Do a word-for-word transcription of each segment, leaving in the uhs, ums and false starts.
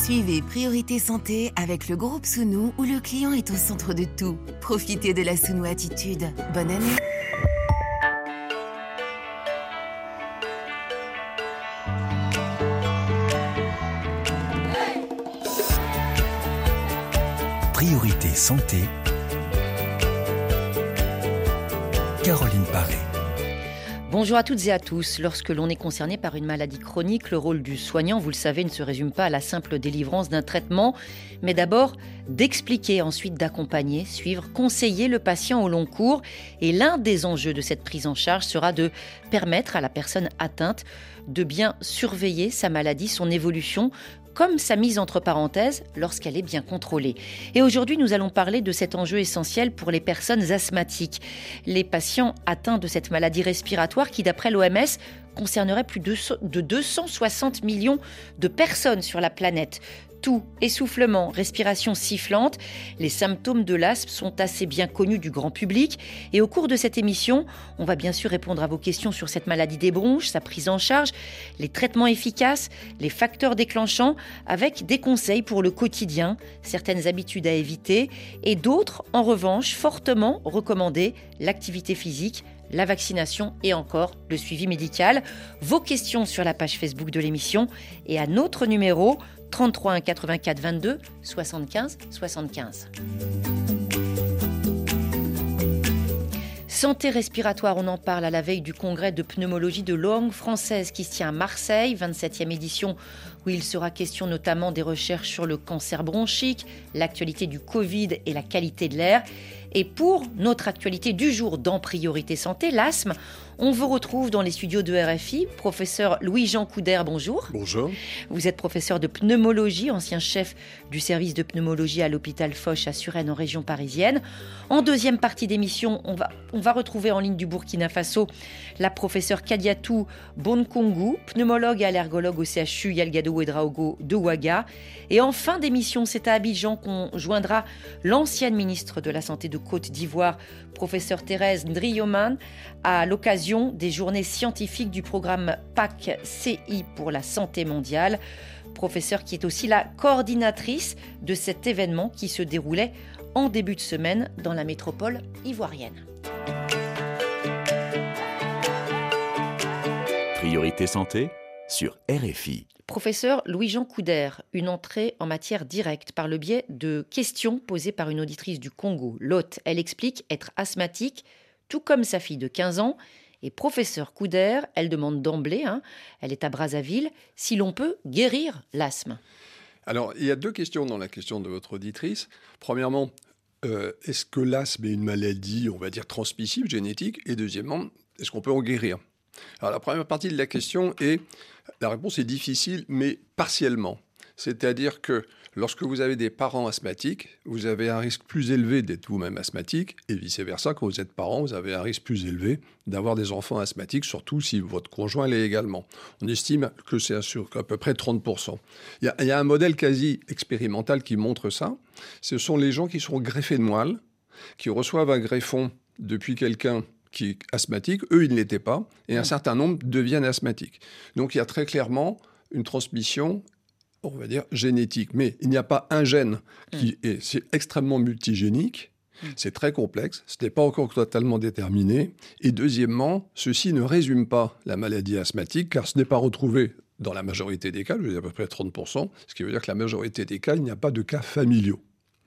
Suivez Priorité Santé avec le groupe Sounou où le client est au centre de tout. Profitez de la Sounou Attitude. Bonne année. Priorité Santé. Caroline Paré. Bonjour à toutes et à tous. Lorsque l'on est concerné par une maladie chronique, le rôle du soignant, vous le savez, ne se résume pas à la simple délivrance d'un traitement, mais d'abord d'expliquer, ensuite d'accompagner, suivre, conseiller le patient au long cours. Et l'un des enjeux de cette prise en charge sera de permettre à la personne atteinte de bien surveiller sa maladie, son évolution, comme sa mise entre parenthèses lorsqu'elle est bien contrôlée. Et aujourd'hui, nous allons parler de cet enjeu essentiel pour les personnes asthmatiques. Les patients atteints de cette maladie respiratoire qui, d'après l'O M S, concernerait plus de deux cent soixante millions de personnes sur la planète. Toux, essoufflement, respiration sifflante, les symptômes de l'asthme sont assez bien connus du grand public. Et au cours de cette émission, on va bien sûr répondre à vos questions sur cette maladie des bronches, sa prise en charge, les traitements efficaces, les facteurs déclenchants, avec des conseils pour le quotidien, certaines habitudes à éviter et d'autres, en revanche, fortement recommandées, l'activité physique, la vaccination et encore le suivi médical. Vos questions sur la page Facebook de l'émission et à notre numéro trente-trois un quatre-vingt-quatre vingt-deux soixante-quinze soixante-quinze. Santé respiratoire, on en parle à la veille du congrès de pneumologie de langue française qui se tient à Marseille, vingt-septième édition, où il sera question notamment des recherches sur le cancer bronchique, l'actualité du Covid et la qualité de l'air. Et pour notre actualité du jour dans Priorité Santé, l'asthme, on vous retrouve dans les studios de R F I. Professeur Louis-Jean Couder, bonjour. Bonjour. Vous êtes professeur de pneumologie, ancien chef du service de pneumologie à l'hôpital Foch à Suresnes en région parisienne. En deuxième partie d'émission, on va, on va retrouver en ligne du Burkina Faso la professeure Kadiatou Bonkongu, pneumologue et allergologue au C H U Yalgado Ouedraogo de Ouaga. Et en fin d'émission, c'est à Abidjan qu'on joindra l'ancienne ministre de la Santé de Côte d'Ivoire, professeure Thérèse Ndrioman, à l'occasion des journées scientifiques du programme P A C C I pour la santé mondiale. Professeure qui est aussi la coordinatrice de cet événement qui se déroulait en début de semaine dans la métropole ivoirienne. Priorité Santé sur R F I. Professeur Louis-Jean Couder, une entrée en matière directe par le biais de questions posées par une auditrice du Congo. L'hôte, elle explique être asthmatique, tout comme sa fille de quinze ans. Et professeur Couder, elle demande d'emblée, hein, elle est à Brazzaville, si l'on peut guérir l'asthme. Alors, il y a deux questions dans la question de votre auditrice. Premièrement, euh, est-ce que l'asthme est une maladie, on va dire, transmissible, génétique ? Et deuxièmement, est-ce qu'on peut en guérir ? Alors, la première partie de la question est, la réponse est difficile, mais partiellement. C'est-à-dire que lorsque vous avez des parents asthmatiques, vous avez un risque plus élevé d'être vous-même asthmatique, et vice-versa, quand vous êtes parent, vous avez un risque plus élevé d'avoir des enfants asthmatiques, surtout si votre conjoint l'est également. On estime que c'est à peu près trente pour cent. Il y a, il y a un modèle quasi expérimental qui montre ça. Ce sont les gens qui sont greffés de moelle, qui reçoivent un greffon depuis quelqu'un qui est asthmatique, eux, ils ne l'étaient pas, et un certain nombre deviennent asthmatiques. Donc, il y a très clairement une transmission, on va dire, génétique. Mais il n'y a pas un gène qui est, c'est extrêmement multigénique, c'est très complexe, ce n'est pas encore totalement déterminé. Et deuxièmement, ceci ne résume pas la maladie asthmatique, car ce n'est pas retrouvé dans la majorité des cas, je veux dire à peu près trente pour cent, ce qui veut dire que la majorité des cas, il n'y a pas de cas familiaux.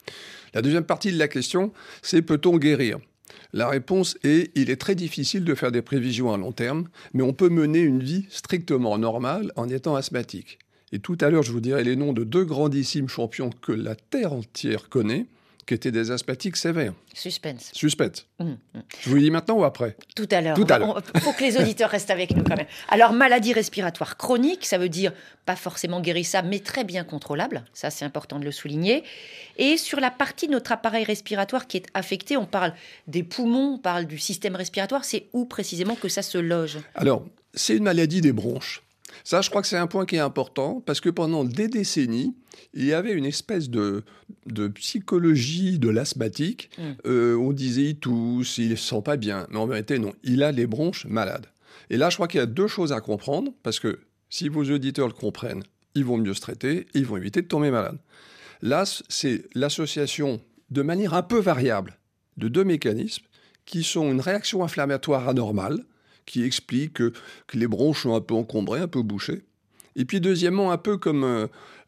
La deuxième partie de la question, c'est peut-on guérir ? La réponse est, il est très difficile de faire des prévisions à long terme, mais on peut mener une vie strictement normale en étant asthmatique. Et tout à l'heure, je vous dirai les noms de deux grandissimes champions que la Terre entière connaît, qui étaient des asthmatiques sévères. Suspense. Suspense. Mmh, mmh. Je vous le dis maintenant ou après ? Tout à l'heure. Tout à l'heure. Il faut que les auditeurs restent avec nous quand même. Alors, maladie respiratoire chronique, ça veut dire pas forcément guérissable, mais très bien contrôlable. Ça, c'est important de le souligner. Et sur la partie de notre appareil respiratoire qui est affectée, on parle des poumons, on parle du système respiratoire. C'est où précisément que ça se loge ? Alors, c'est une maladie des bronches. Ça, je crois que c'est un point qui est important parce que pendant des décennies, il y avait une espèce de, de psychologie de l'asthmatique. Mmh. Euh, on disait il tousse, il ne se sent pas bien. Mais en vérité, non, il a les bronches malades. Et là, je crois qu'il y a deux choses à comprendre parce que si vos auditeurs le comprennent, ils vont mieux se traiter, ils vont éviter de tomber malade. L'A S, c'est l'association de manière un peu variable de deux mécanismes qui sont une réaction inflammatoire anormale, qui explique que, que les bronches sont un peu encombrées, un peu bouchées. Et puis deuxièmement, un peu comme euh,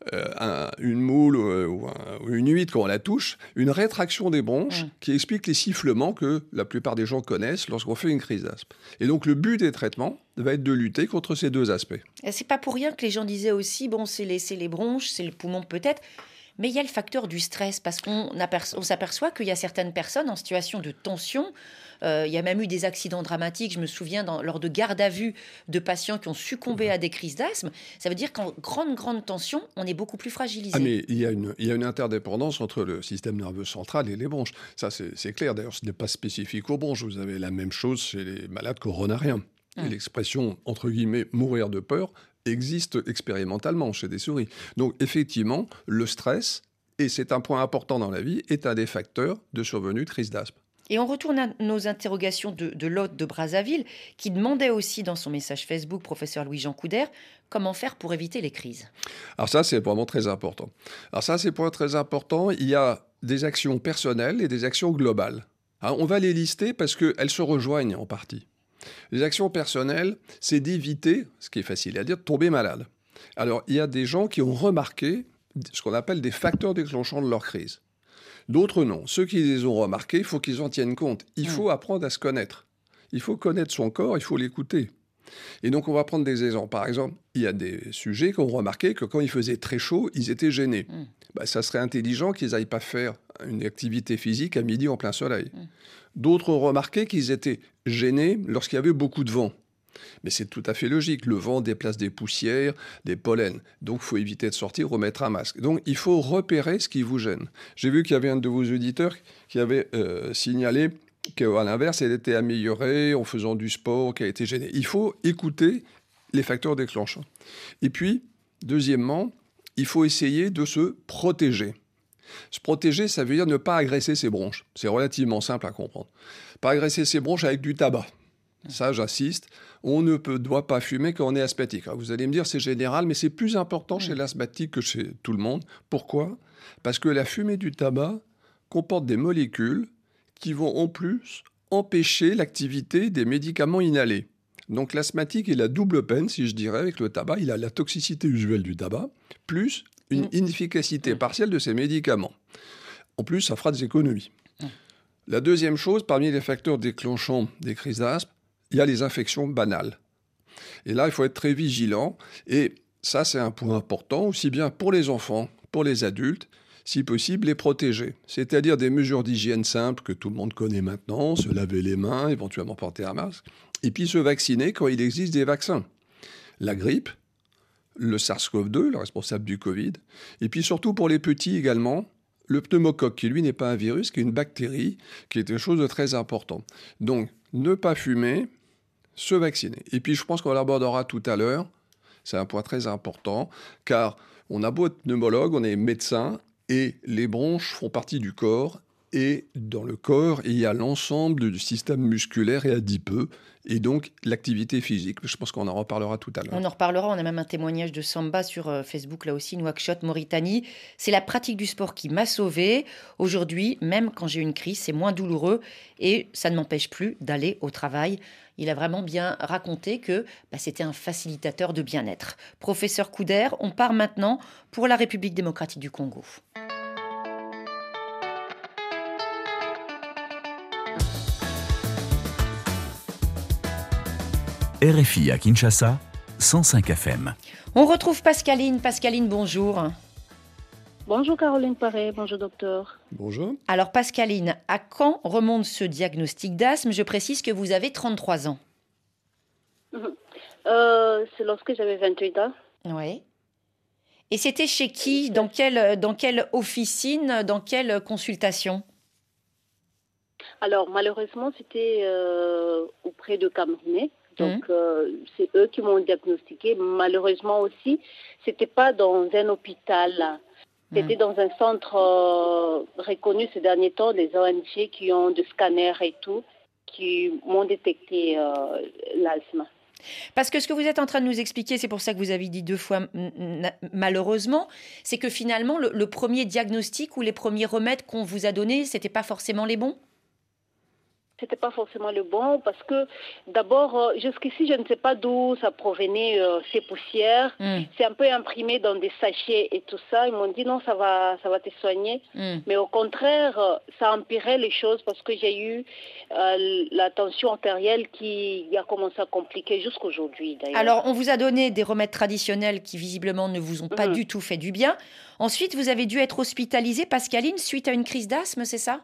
un, une moule euh, ou, un, ou une huître quand on la touche, une rétraction des bronches mmh. qui explique les sifflements que la plupart des gens connaissent lorsqu'on fait une crise d'asthme. Et donc le but des traitements va être de lutter contre ces deux aspects. Et c'est pas pour rien que les gens disaient aussi, bon, c'est les, c'est les bronches, c'est le poumon peut-être, mais il y a le facteur du stress, parce qu'on aperçoit, on s'aperçoit qu'il y a certaines personnes en situation de tension. Euh, il y a même eu des accidents dramatiques, je me souviens, dans, lors de garde à vue de patients qui ont succombé à des crises d'asthme. Ça veut dire qu'en grande, grande tension, on est beaucoup plus fragilisé. Ah mais il y a une, il y a une interdépendance entre le système nerveux central et les bronches. Ça, c'est, c'est clair. D'ailleurs, ce n'est pas spécifique aux bronches. Vous avez la même chose chez les malades coronariens. Hum. Et l'expression, entre guillemets, mourir de peur, existe expérimentalement chez des souris. Donc, effectivement, le stress, et c'est un point important dans la vie, est un des facteurs de survenue de crise d'asthme. Et on retourne à nos interrogations de, de l'hôte de Brazzaville, qui demandait aussi dans son message Facebook, professeur Louis-Jean Coudert, comment faire pour éviter les crises. Alors ça, c'est vraiment très important. Alors ça, c'est point très important. Il y a des actions personnelles et des actions globales. Alors, on va les lister parce qu'elles se rejoignent en partie. Les actions personnelles, c'est d'éviter, ce qui est facile à dire, de tomber malade. Alors, il y a des gens qui ont remarqué ce qu'on appelle des facteurs déclenchants de leur crise. D'autres non. Ceux qui les ont remarqués, il faut qu'ils en tiennent compte. Il faut apprendre à se connaître. Il faut connaître son corps, il faut l'écouter. Et donc, on va prendre des exemples. Par exemple, il y a des sujets qui ont remarqué que quand il faisait très chaud, ils étaient gênés. Mm. Bah, ça serait intelligent qu'ils n'aillent pas faire une activité physique à midi en plein soleil. Mm. D'autres ont remarqué qu'ils étaient gênés lorsqu'il y avait beaucoup de vent. Mais c'est tout à fait logique. Le vent déplace des poussières, des pollens. Donc, il faut éviter de sortir, remettre un masque. Donc, il faut repérer ce qui vous gêne. J'ai vu qu'il y avait un de vos auditeurs qui avait euh, signalé qu'à l'inverse, elle était améliorée en faisant du sport, qu'elle était gênée. Il faut écouter les facteurs déclenchants. Et puis, deuxièmement, il faut essayer de se protéger. Se protéger, ça veut dire ne pas agresser ses bronches. C'est relativement simple à comprendre. Pas agresser ses bronches avec du tabac. Ça, j'assiste. On ne peut, doit pas fumer quand on est asthmatique. Alors, vous allez me dire, c'est général, mais c'est plus important chez l'asthmatique que chez tout le monde. Pourquoi ? Parce que la fumée du tabac comporte des molécules qui vont en plus empêcher l'activité des médicaments inhalés. Donc l'asthmatique, il a double peine, si je dirais, avec le tabac. Il a la toxicité usuelle du tabac, plus une inefficacité partielle de ses médicaments. En plus, ça fera des économies. La deuxième chose, parmi les facteurs déclenchants des crises d'asthme, il y a les infections banales. Et là, il faut être très vigilant. Et ça, c'est un point important, aussi bien pour les enfants, pour les adultes, si possible, les protéger. C'est-à-dire des mesures d'hygiène simples que tout le monde connaît maintenant, se laver les mains, éventuellement porter un masque, et puis se vacciner quand il existe des vaccins. La grippe, le SARS-CoV deux, le responsable du Covid, et puis surtout pour les petits également, le pneumocoque, qui lui n'est pas un virus, qui est une bactérie, qui est quelque chose de très important. Donc, ne pas fumer, se vacciner. Et puis, je pense qu'on l'abordera tout à l'heure, c'est un point très important, car on a beau être pneumologue, on est médecin, et les bronches font partie du corps, et dans le corps, il y a l'ensemble du système musculaire et adipeux, et donc l'activité physique. Je pense qu'on en reparlera tout à l'heure. On en reparlera, on a même un témoignage de Samba sur Facebook, là aussi, Nouakchott, Mauritanie. C'est la pratique du sport qui m'a sauvée. Aujourd'hui, même quand j'ai une crise, c'est moins douloureux, et ça ne m'empêche plus d'aller au travail. Il a vraiment bien raconté que bah, c'était un facilitateur de bien-être. Professeur Coudert, on part maintenant pour la République démocratique du Congo. R F I à Kinshasa, cent cinq F M. On retrouve Pascaline. Pascaline, bonjour. Bonjour Caroline Paré, bonjour docteur. Bonjour. Alors Pascaline, à quand remonte ce diagnostic d'asthme ? Je précise que vous avez trente-trois ans. Mmh. Euh, c'est lorsque j'avais vingt-huit ans. Oui. Et c'était chez qui ? Dans quelle, dans quelle officine ? Dans quelle consultation ? Alors malheureusement, c'était euh, auprès de Camerounais. Donc, mmh. euh, c'est eux qui m'ont diagnostiqué. Malheureusement aussi, ce n'était pas dans un hôpital. C'était mmh. dans un centre euh, reconnu ces derniers temps, des O N G qui ont des scanners et tout, qui m'ont détecté euh, l'asthme. Parce que ce que vous êtes en train de nous expliquer, c'est pour ça que vous avez dit deux fois malheureusement, c'est que finalement, le, le premier diagnostic ou les premiers remèdes qu'on vous a donnés, ce n'étaient pas forcément les bons? C'était pas forcément le bon parce que d'abord, euh, jusqu'ici, je ne sais pas d'où ça provenait, euh, ces poussières. Mm. C'est un peu imprimé dans des sachets et tout ça. Ils m'ont dit non, ça va, ça va te soigner. Mm. Mais au contraire, euh, ça empirait les choses parce que j'ai eu euh, la tension artérielle qui a commencé à compliquer jusqu'aujourd'hui d'ailleurs. Alors, on vous a donné des remèdes traditionnels qui visiblement ne vous ont pas mm. du tout fait du bien. Ensuite, vous avez dû être hospitalisée, Pascaline, suite à une crise d'asthme, c'est ça?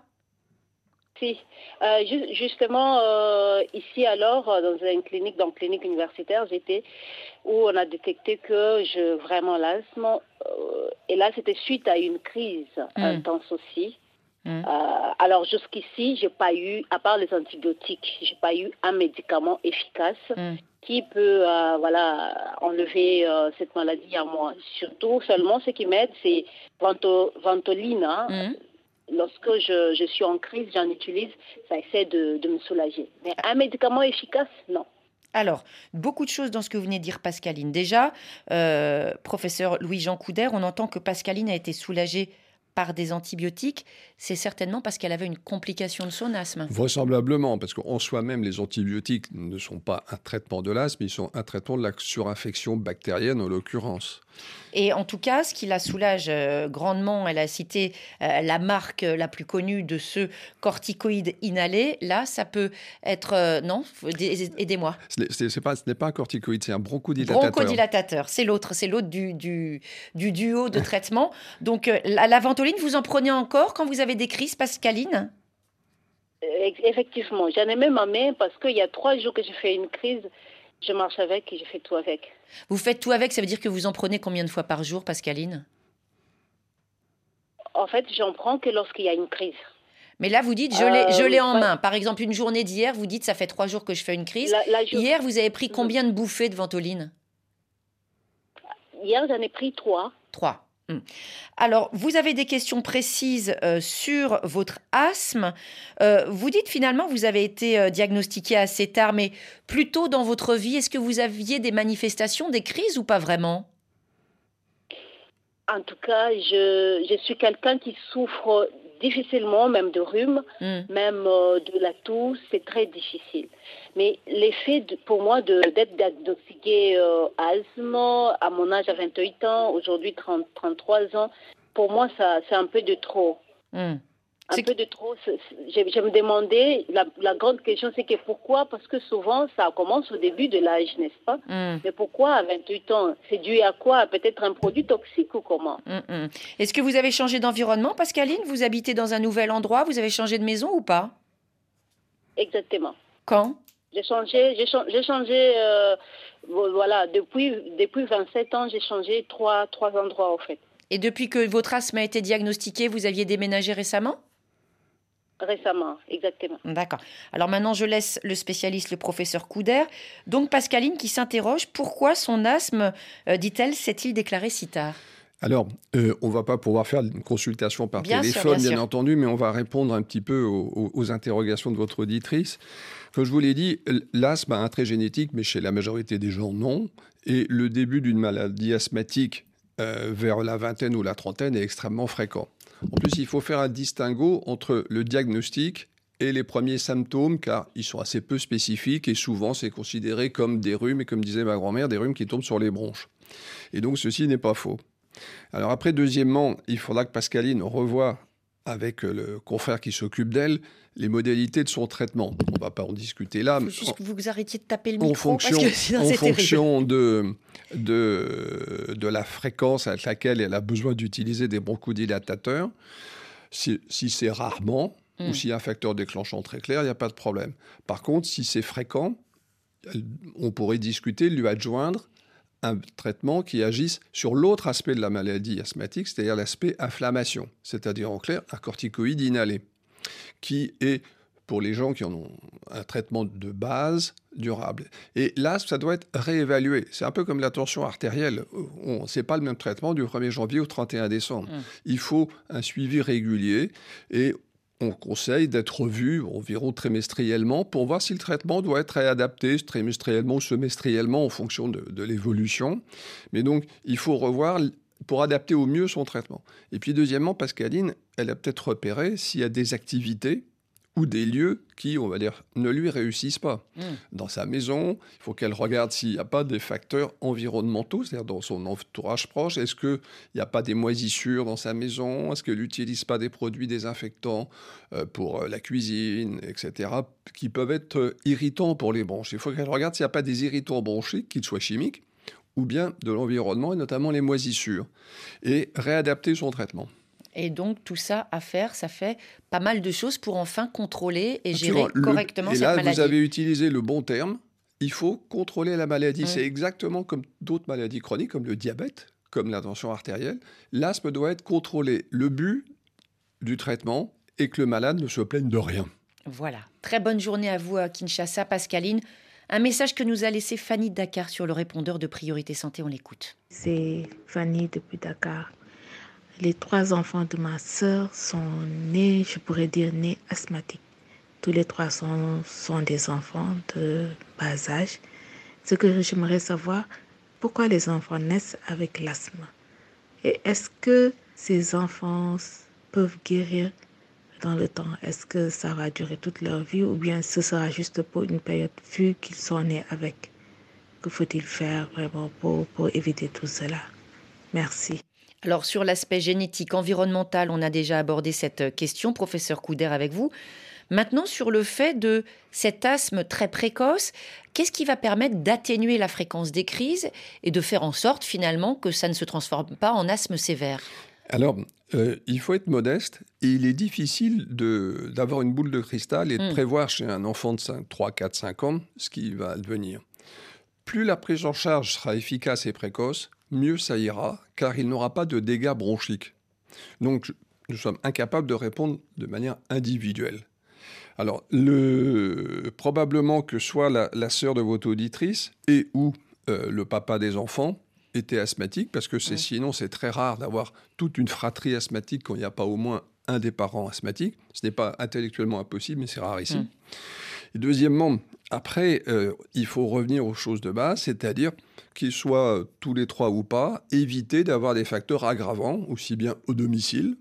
Si. Euh, ju- justement, euh, ici alors, dans une clinique, dans une clinique universitaire, j'étais où on a détecté que je vraiment l'asthme. Euh, et là, c'était suite à une crise mm. intense aussi. Mm. Euh, alors jusqu'ici, j'ai pas eu, à part les antibiotiques, j'ai pas eu un médicament efficace mm. qui peut, euh, voilà, enlever euh, cette maladie à moi. Surtout, seulement, ce qui m'aide, c'est Vento- Ventoline. Hein. Mm. Lorsque je, je suis en crise, j'en utilise, ça essaie de, de me soulager. Mais un médicament efficace, non. Alors, beaucoup de choses dans ce que vous venez de dire, Pascaline. Déjà, euh, professeur Louis-Jean Couder, on entend que Pascaline a été soulagée par des antibiotiques. C'est certainement parce qu'elle avait une complication de son asthme. Vraisemblablement, parce qu'en soi-même, les antibiotiques ne sont pas un traitement de l'asthme, ils sont un traitement de la surinfection bactérienne, en l'occurrence. Et en tout cas, ce qui la soulage euh, grandement, elle a cité euh, la marque la plus connue de ce corticoïde inhalé. Là, ça peut être... Euh, non, aidez-moi. Ce, c'est, c'est pas, ce n'est pas un corticoïde, c'est un bronchodilatateur. Bronchodilatateur, c'est l'autre, c'est l'autre du, du, du duo de traitement. Donc, euh, la, la ventoline, vous en prenez encore quand vous avez des crises, Pascaline? Effectivement, j'en ai même en main parce qu'il y a trois jours que j'ai fait une crise. Je marche avec et je fais tout avec. Vous faites tout avec, ça veut dire que vous en prenez combien de fois par jour, Pascaline? En fait, j'en prends que lorsqu'il y a une crise. Mais là, vous dites, je l'ai, euh, je l'ai en ouais. main. Par exemple, une journée d'hier, vous dites, ça fait trois jours que je fais une crise. La, la jour... Hier, vous avez pris combien de bouffées de ventoline? Hier, j'en ai pris trois. Trois. Alors, vous avez des questions précises euh, sur votre asthme. Euh, vous dites finalement, vous avez été euh, diagnostiqué assez tard, mais plus tôt dans votre vie, est-ce que vous aviez des manifestations, des crises ou pas vraiment? En tout cas, je, je suis quelqu'un qui souffre difficilement, même de rhume, mm. même euh, de la toux, c'est très difficile. Mais l'effet de, pour moi de, d'être diagnostiqué euh, asthme à mon âge à vingt-huit ans, aujourd'hui trente, trente-trois ans, pour moi ça, c'est un peu de trop. Mm. Un c'est... peu de trop. Je, je me demandais, la, la grande question c'est que pourquoi? Parce que souvent ça commence au début de l'âge, n'est-ce pas? Mm. Mais pourquoi à vingt-huit ans? C'est dû à quoi? Peut-être un produit toxique ou comment? Mm-mm. Est-ce que vous avez changé d'environnement, Pascaline? Vous habitez dans un nouvel endroit? Vous avez changé de maison ou pas? Exactement. Quand? J'ai changé, j'ai changé, j'ai changé euh, voilà, depuis, depuis vingt-sept ans, j'ai changé trois, trois endroits, en fait. Et depuis que votre asthme a été diagnostiqué, vous aviez déménagé récemment? Récemment, exactement. D'accord. Alors maintenant, je laisse le spécialiste, le professeur Couder. Donc, Pascaline qui s'interroge, pourquoi son asthme, euh, dit-elle, s'est-il déclaré si tard? Alors, euh, on ne va pas pouvoir faire une consultation par bien téléphone, sûr, bien, bien entendu, mais on va répondre un petit peu aux, aux interrogations de votre auditrice. Comme je vous l'ai dit, l'asthme a un trait génétique, mais chez la majorité des gens, non. Et le début d'une maladie asthmatique euh, vers la vingtaine ou la trentaine est extrêmement fréquent. En plus, il faut faire un distinguo entre le diagnostic et les premiers symptômes, car ils sont assez peu spécifiques et souvent, c'est considéré comme des rhumes, et comme disait ma grand-mère, des rhumes qui tombent sur les bronches. Et donc, ceci n'est pas faux. Alors après, deuxièmement, il faudra que Pascaline revoie avec le confrère qui s'occupe d'elle les modalités de son traitement. On ne va pas en discuter là. Il faut juste que vous arrêtiez de taper le micro, fonction, parce que sinon en c'est fonction de, de, de la fréquence avec laquelle elle a besoin d'utiliser des bronchodilatateurs. Si, si c'est rarement, mmh. ou s'il y a un facteur déclenchant très clair, il n'y a pas de problème. Par contre, si c'est fréquent, on pourrait discuter, lui adjoindre un traitement qui agisse sur l'autre aspect de la maladie asthmatique, c'est-à-dire l'aspect inflammation, c'est-à-dire en clair un corticoïde inhalé, qui est, pour les gens qui en ont un traitement de base, durable. Et là, ça doit être réévalué. C'est un peu comme la tension artérielle. Ce n'est pas le même traitement du premier janvier au trente et un décembre. Mmh. Il faut un suivi régulier et on conseille d'être vu environ trimestriellement pour voir si le traitement doit être adapté trimestriellement ou semestriellement en fonction de, de l'évolution. Mais donc, il faut revoir pour adapter au mieux son traitement. Et puis deuxièmement, Pascaline, elle a peut-être repéré s'il y a des activités ou des lieux qui, on va dire, ne lui réussissent pas. Mmh. Dans sa maison, il faut qu'elle regarde s'il n'y a pas des facteurs environnementaux, c'est-à-dire dans son entourage proche. Est-ce qu'il n'y a pas des moisissures dans sa maison? Est-ce qu'elle n'utilise pas des produits désinfectants euh, pour la cuisine, et cetera, qui peuvent être euh, irritants pour les bronches? Il faut qu'elle regarde s'il n'y a pas des irritants bronchiques, qu'ils soient chimiques, ou bien de l'environnement, et notamment les moisissures, et réadapter son traitement. Et donc, tout ça à faire, ça fait pas mal de choses pour enfin contrôler et gérer le, correctement cette maladie. Et là, maladie. Vous avez utilisé le bon terme. Il faut contrôler la maladie. Mmh. C'est exactement comme d'autres maladies chroniques, comme le diabète, comme la tension artérielle. L'asthme doit être contrôlé. Le but du traitement est que le malade ne se plaigne de rien. Voilà. Très bonne journée à vous à Kinshasa, Pascaline. Un message que nous a laissé Fanny de Dakar sur le répondeur de Priorité Santé. On l'écoute. C'est Fanny depuis Dakar. Les trois enfants de ma sœur sont nés, je pourrais dire, nés asthmatiques. Tous les trois sont, sont des enfants de bas âge. Ce que j'aimerais savoir, pourquoi les enfants naissent avec l'asthme? Et est-ce que ces enfants peuvent guérir dans le temps? Est-ce que ça va durer toute leur vie ou bien ce sera juste pour une période vu qu'ils sont nés avec? Que faut-il faire vraiment pour, pour éviter tout cela? Merci. Alors, sur l'aspect génétique, environnemental, on a déjà abordé cette question, professeur Couder, avec vous. Maintenant, sur le fait de cet asthme très précoce, qu'est-ce qui va permettre d'atténuer la fréquence des crises et de faire en sorte, finalement, que ça ne se transforme pas en asthme sévère? Alors, euh, il faut être modeste et il est difficile de, d'avoir une boule de cristal et de mmh. prévoir chez un enfant de cinq, trois, quatre, cinq ans ce qui va advenir. Plus la prise en charge sera efficace et précoce, mieux ça ira, car il n'aura pas de dégâts bronchiques. Donc, nous sommes incapables de répondre de manière individuelle. Alors, le, probablement que soit la, la sœur de votre auditrice et ou euh, le papa des enfants était asthmatique, parce que c'est, oui. sinon, c'est très rare d'avoir toute une fratrie asthmatique quand il n'y a pas au moins un des parents asthmatiques. Ce n'est pas intellectuellement impossible, mais c'est rarissime. Oui. Et deuxièmement, après, euh, il faut revenir aux choses de base, c'est-à-dire qu'ils soient euh, tous les trois ou pas, éviter d'avoir des facteurs aggravants, aussi bien au domicile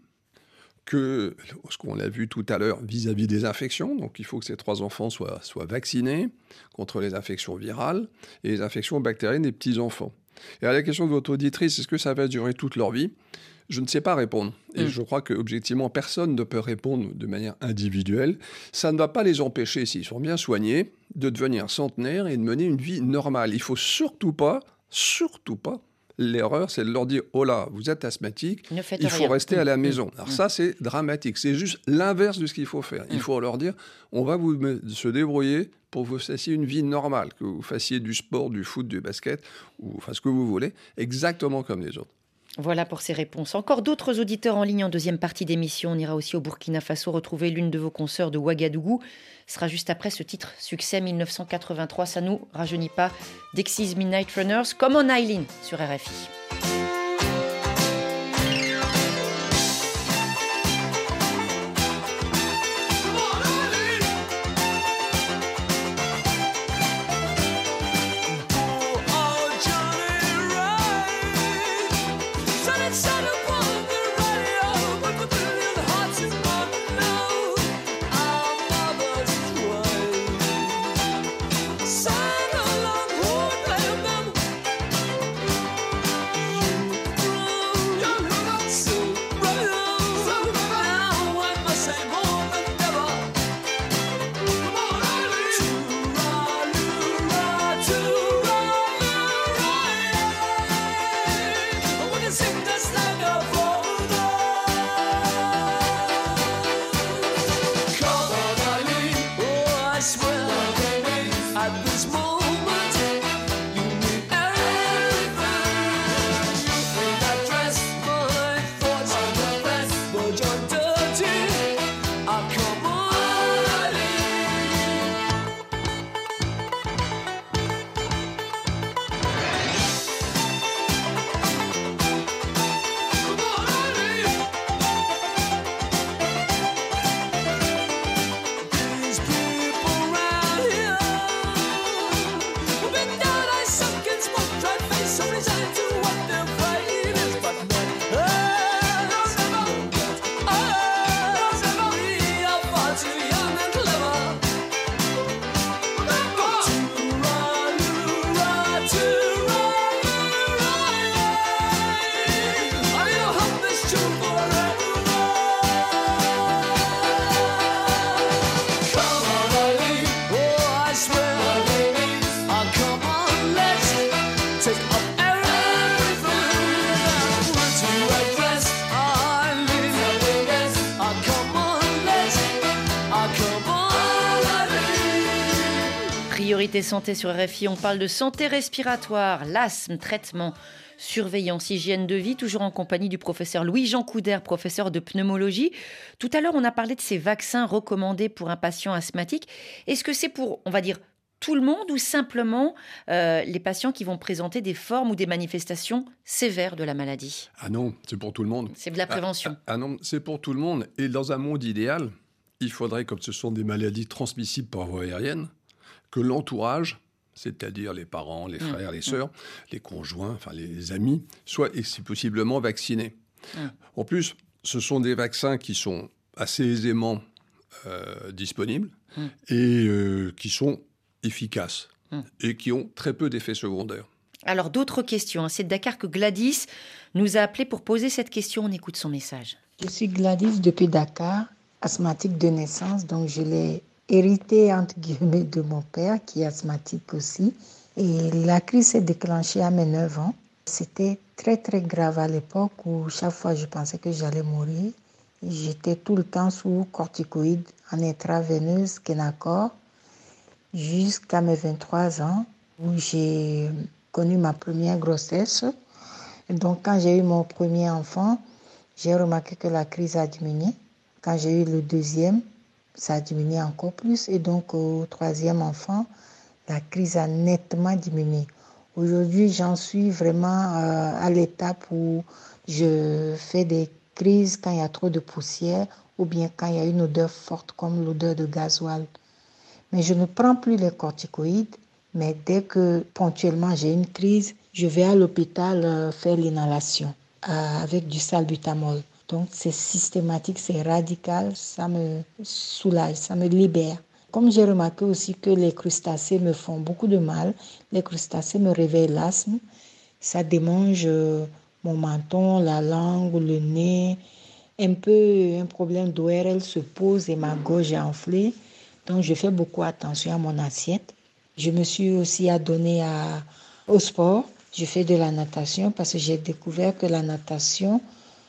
que, ce qu'on l'a vu tout à l'heure, vis-à-vis des infections. Donc, il faut que ces trois enfants soient, soient vaccinés contre les infections virales et les infections bactériennes des petits-enfants. Et à la question de votre auditrice, est-ce que ça va durer toute leur vie ? Je ne sais pas répondre. Et mmh. je crois qu'objectivement, personne ne peut répondre de manière individuelle. Ça ne va pas les empêcher, s'ils sont bien soignés, de devenir centenaires et de mener une vie normale. Il ne faut surtout pas, surtout pas, l'erreur, c'est de leur dire « Oh là, vous êtes asthmatique, il faut rien. rester mmh. à la maison. Mmh. » Alors mmh. ça, c'est dramatique. C'est juste l'inverse de ce qu'il faut faire. Mmh. Il faut leur dire « On va vous se débrouiller pour que vous fassiez une vie normale, que vous fassiez du sport, du foot, du basket, ou enfin ce que vous voulez, exactement comme les autres. » Voilà pour ces réponses. Encore d'autres auditeurs en ligne en deuxième partie d'émission. On ira aussi au Burkina Faso retrouver l'une de vos consoeurs de Ouagadougou. Ce sera juste après ce titre Succès mille neuf cent quatre-vingt-trois. Ça nous rajeunit pas. Dexys Midnight Runners, comme en Eileen sur R F I. Sing this land of Priorité santé sur R F I, on parle de santé respiratoire, l'asthme, traitement, surveillance, hygiène de vie, toujours en compagnie du professeur Louis-Jean Couder, professeur de pneumologie. Tout à l'heure, on a parlé de ces vaccins recommandés pour un patient asthmatique. Est-ce que c'est pour, on va dire, tout le monde ou simplement euh, les patients qui vont présenter des formes ou des manifestations sévères de la maladie? Ah non, c'est pour tout le monde. C'est de la prévention. Ah, ah, ah non, c'est pour tout le monde. Et dans un monde idéal, il faudrait, comme ce sont des maladies transmissibles par voie aérienne, que l'entourage, c'est-à-dire les parents, les frères, mmh. les sœurs, mmh. les conjoints, enfin les amis, soient, et si possiblement, vaccinés. Mmh. En plus, ce sont des vaccins qui sont assez aisément euh, disponibles mmh. et euh, qui sont efficaces mmh. et qui ont très peu d'effets secondaires. Alors, d'autres questions. C'est de Dakar que Gladys nous a appelé pour poser cette question. On écoute son message. Je suis Gladys depuis Dakar, asthmatique de naissance, donc je l'ai hérité entre guillemets de mon père qui est asthmatique aussi. Et la crise s'est déclenchée à mes neuf ans. C'était très très grave à l'époque où chaque fois je pensais que j'allais mourir. J'étais tout le temps sous corticoïdes en intraveineuse, Kenacor, jusqu'à mes vingt-trois ans où j'ai connu ma première grossesse. Et donc quand j'ai eu mon premier enfant, j'ai remarqué que la crise a diminué. Quand j'ai eu le deuxième, ça a diminué encore plus. Et donc, au troisième enfant, la crise a nettement diminué. Aujourd'hui, j'en suis vraiment euh, à l'étape où je fais des crises quand il y a trop de poussière ou bien quand il y a une odeur forte comme l'odeur de gasoil. Mais je ne prends plus les corticoïdes. Mais dès que ponctuellement j'ai une crise, je vais à l'hôpital euh, faire l'inhalation euh, avec du salbutamol. Donc, c'est systématique, c'est radical, ça me soulage, ça me libère. Comme j'ai remarqué aussi que les crustacés me font beaucoup de mal, les crustacés me réveillent l'asthme, ça démange mon menton, la langue, le nez. Un peu, un problème d'O R L se pose et ma gorge est enflée. Donc, je fais beaucoup attention à mon assiette. Je me suis aussi adonnée à, au sport. Je fais de la natation parce que j'ai découvert que la natation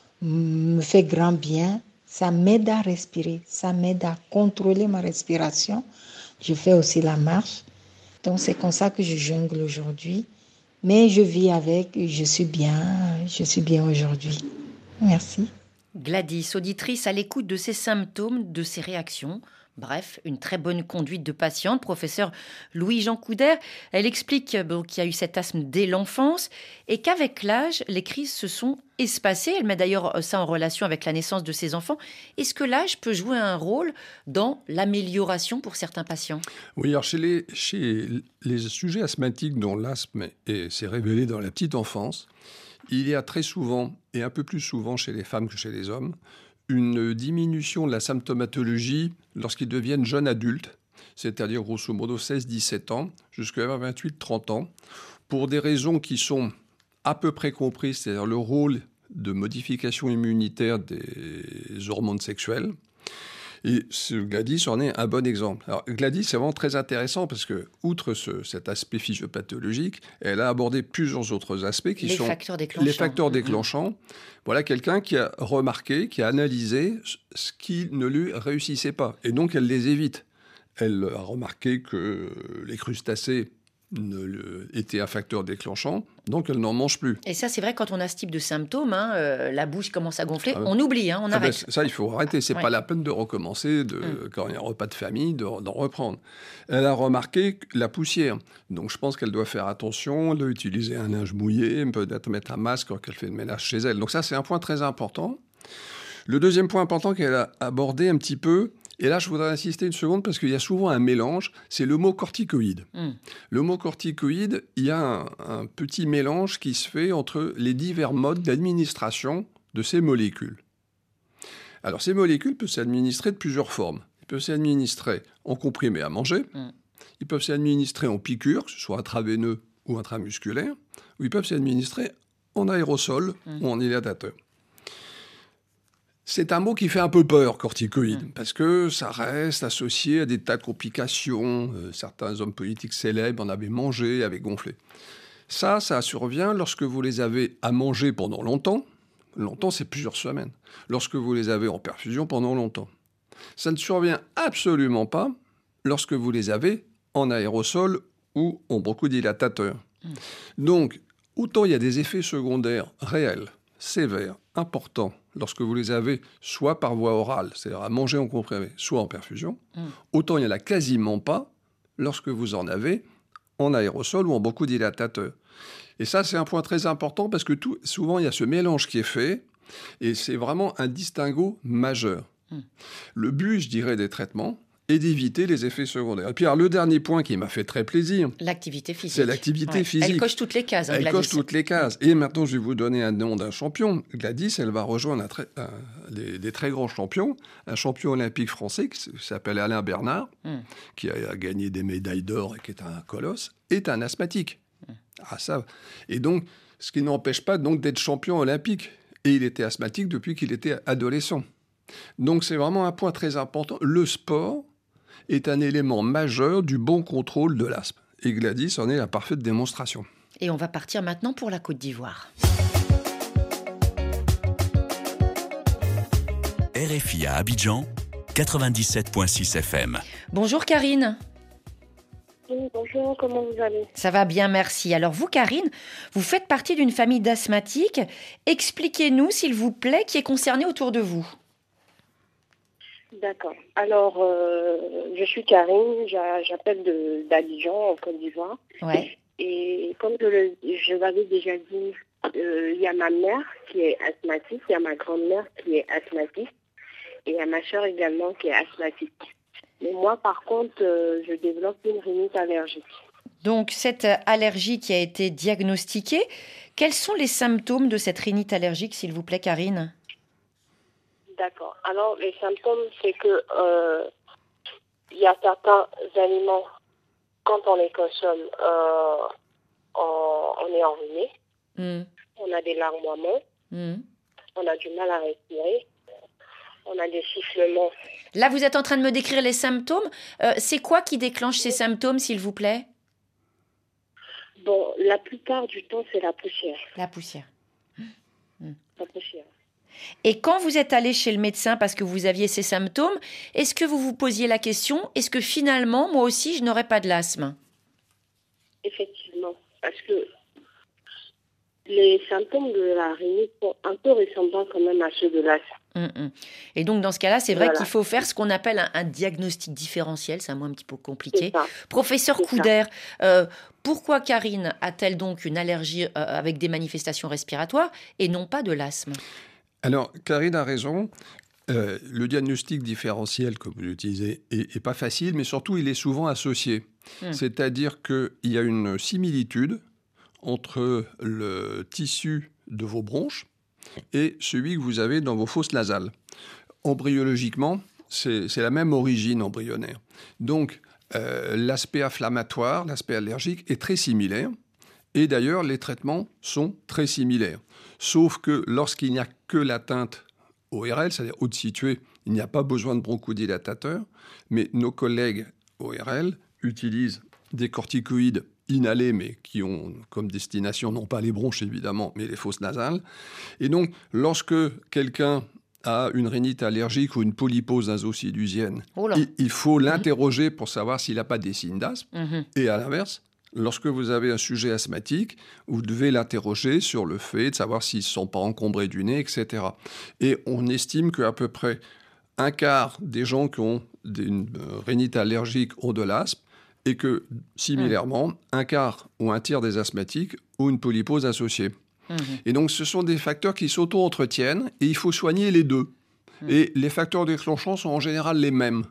me fait grand bien, ça m'aide à respirer, ça m'aide à contrôler ma respiration. Je fais aussi la marche, donc c'est comme ça que je jongle aujourd'hui. Mais je vis avec, je suis bien, je suis bien aujourd'hui. Merci. Gladys, auditrice à l'écoute de ses symptômes, de ses réactions. Bref, une très bonne conduite de patiente. Professeur Louis-Jean Couder, elle explique bon, qu'il y a eu cet asthme dès l'enfance et qu'avec l'âge, les crises se sont espacées. Elle met d'ailleurs ça en relation avec la naissance de ses enfants. Est-ce que l'âge peut jouer un rôle dans l'amélioration pour certains patients? Oui, alors chez les, chez les sujets asthmatiques dont l'asthme est, s'est révélé dans la petite enfance, il y a très souvent, et un peu plus souvent chez les femmes que chez les hommes, une diminution de la symptomatologie lorsqu'ils deviennent jeunes adultes, c'est-à-dire grosso modo seize dix-sept ans, jusqu'à vingt-huit trente ans, pour des raisons qui sont à peu près comprises, c'est-à-dire le rôle de modification immunitaire des hormones sexuelles. Et ce Gladys en est un bon exemple. Alors Gladys, c'est vraiment très intéressant parce que, outre ce, cet aspect physiopathologique, elle a abordé plusieurs autres aspects qui les sont facteurs déclenchants. les facteurs déclenchants. Mmh. Voilà quelqu'un qui a remarqué, qui a analysé ce qui ne lui réussissait pas. Et donc, elle les évite. Elle a remarqué que les crustacés ne le, était un facteur déclenchant, donc elle n'en mange plus. Et ça, c'est vrai, quand on a ce type de symptômes, hein, euh, la bouche commence à gonfler, ah, on oublie, hein, on ah arrête. Ben, ça, il faut arrêter. C'est ouais. pas la peine de recommencer, de, mm. quand il y a un repas de famille, de, d'en reprendre. Elle a remarqué la poussière. Donc, je pense qu'elle doit faire attention, elle doit utiliser un linge mouillé, peut-être mettre un masque quand elle fait le ménage chez elle. Donc ça, c'est un point très important. Le deuxième point important qu'elle a abordé un petit peu, et là, je voudrais insister une seconde parce qu'il y a souvent un mélange, c'est le mot corticoïde. Mm. Le mot corticoïde, il y a un, un petit mélange qui se fait entre les divers modes d'administration de ces molécules. Alors, ces molécules peuvent s'administrer de plusieurs formes. Ils peuvent s'administrer en comprimé à manger, mm. ils peuvent s'administrer en piqûre, que ce soit intraveineux ou intramusculaire, ou ils peuvent s'administrer en aérosol mm. ou en inhalateur. C'est un mot qui fait un peu peur, corticoïde, mmh. parce que ça reste associé à des tas de complications. Euh, certains hommes politiques célèbres en avaient mangé, avaient gonflé. Ça, ça survient lorsque vous les avez à manger pendant longtemps. Longtemps, c'est plusieurs semaines. Lorsque vous les avez en perfusion pendant longtemps. Ça ne survient absolument pas lorsque vous les avez en aérosol ou en bronchodilatateur. Mmh. Donc, autant il y a des effets secondaires réels, sévères, importants, lorsque vous les avez soit par voie orale, c'est-à-dire à manger en comprimé, soit en perfusion, mmh. autant il n'y en a quasiment pas lorsque vous en avez en aérosol ou en bronchodilatateur. Et ça, c'est un point très important parce que tout, souvent, il y a ce mélange qui est fait et c'est vraiment un distinguo majeur. Mmh. Le but, je dirais, des traitements est d'éviter les effets secondaires. Et puis, alors, le dernier point qui m'a fait très plaisir, l'activité physique. C'est l'activité ouais. physique. Elle coche toutes les cases, hein, Elle Gladys. coche toutes les cases. Et maintenant, je vais vous donner un nom d'un champion. Gladys, elle va rejoindre un très, un, des, des très grands champions, un champion olympique français qui s'appelle Alain Bernard, mmh. qui a, a gagné des médailles d'or et qui est un colosse, est un asthmatique. Mmh. Ah, ça. Et donc, ce qui n'empêche pas donc d'être champion olympique. Et il était asthmatique depuis qu'il était adolescent. Donc, c'est vraiment un point très important. Le sport est un élément majeur du bon contrôle de l'asthme. Et Gladys en est la parfaite démonstration. Et on va partir maintenant pour la Côte d'Ivoire. R F I à Abidjan, quatre-vingt-dix-sept virgule six F M. Bonjour Karine. Oui, bonjour, comment vous allez ? Ça va bien, merci. Alors vous, Karine, vous faites partie d'une famille d'asthmatiques. Expliquez-nous, s'il vous plaît, qui est concerné autour de vous. D'accord. Alors, euh, je suis Karine, j'appelle de, d'Abidjan, en Côte d'Ivoire. Ouais. Et comme je, le, je l'avais déjà dit, euh, il y a ma mère qui est asthmatique, il y a ma grand-mère qui est asthmatique, et il y a ma soeur également qui est asthmatique. Mais moi, par contre, euh, je développe une rhinite allergique. Donc, cette allergie qui a été diagnostiquée, quels sont les symptômes de cette rhinite allergique, s'il vous plaît, Karine ? D'accord. Alors, les symptômes, c'est que euh, il y a certains aliments, quand on les consomme, euh, on, on est enrhumé, mm. on a des larmoiements, mm. on a du mal à respirer, on a des sifflements. Là, vous êtes en train de me décrire les symptômes. Euh, c'est quoi qui déclenche ces symptômes, s'il vous plaît ? Bon, la plupart du temps, c'est la poussière. La poussière. Mm. La poussière. Et quand vous êtes allé chez le médecin parce que vous aviez ces symptômes, est-ce que vous vous posiez la question, est-ce que finalement, moi aussi, je n'aurais pas de l'asthme ? Effectivement, parce que les symptômes de la rhinite sont un peu ressemblants quand même à ceux de l'asthme. Mmh, mmh. Et donc, dans ce cas-là, c'est vrai voilà. qu'il faut faire ce qu'on appelle un, un diagnostic différentiel. C'est un mot un petit peu compliqué. Professeur Couder, euh, pourquoi Karine a-t-elle donc une allergie euh, avec des manifestations respiratoires et non pas de l'asthme ? Alors, Karine a raison. Euh, le diagnostic différentiel, comme vous l'utilisez, est, est pas facile, mais surtout, il est souvent associé. Mmh. C'est-à-dire qu'il y a une similitude entre le tissu de vos bronches et celui que vous avez dans vos fosses nasales. Embryologiquement, c'est, c'est la même origine embryonnaire. Donc, euh, l'aspect inflammatoire, l'aspect allergique est très similaire. Et d'ailleurs, les traitements sont très similaires. Sauf que lorsqu'il n'y a que l'atteinte O R L, c'est-à-dire haute située, il n'y a pas besoin de bronchodilatateur, mais nos collègues O R L utilisent des corticoïdes inhalés, mais qui ont comme destination non pas les bronches évidemment, mais les fosses nasales. Et donc, lorsque quelqu'un a une rhinite allergique ou une polypose nasosinusienne, il, il faut mmh. l'interroger pour savoir s'il n'a pas des signes d'asthme. Mmh. Et à l'inverse, lorsque vous avez un sujet asthmatique, vous devez l'interroger sur le fait de savoir s'ils ne sont pas encombrés du nez, et cetera. Et on estime qu'à peu près un quart des gens qui ont une rhinite allergique ont de l'asthme et que, similairement, mmh. un quart ou un tiers des asthmatiques ont une polypose associée. Mmh. Et donc, ce sont des facteurs qui s'auto-entretiennent et il faut soigner les deux. Mmh. Et les facteurs déclenchants sont en général les mêmes.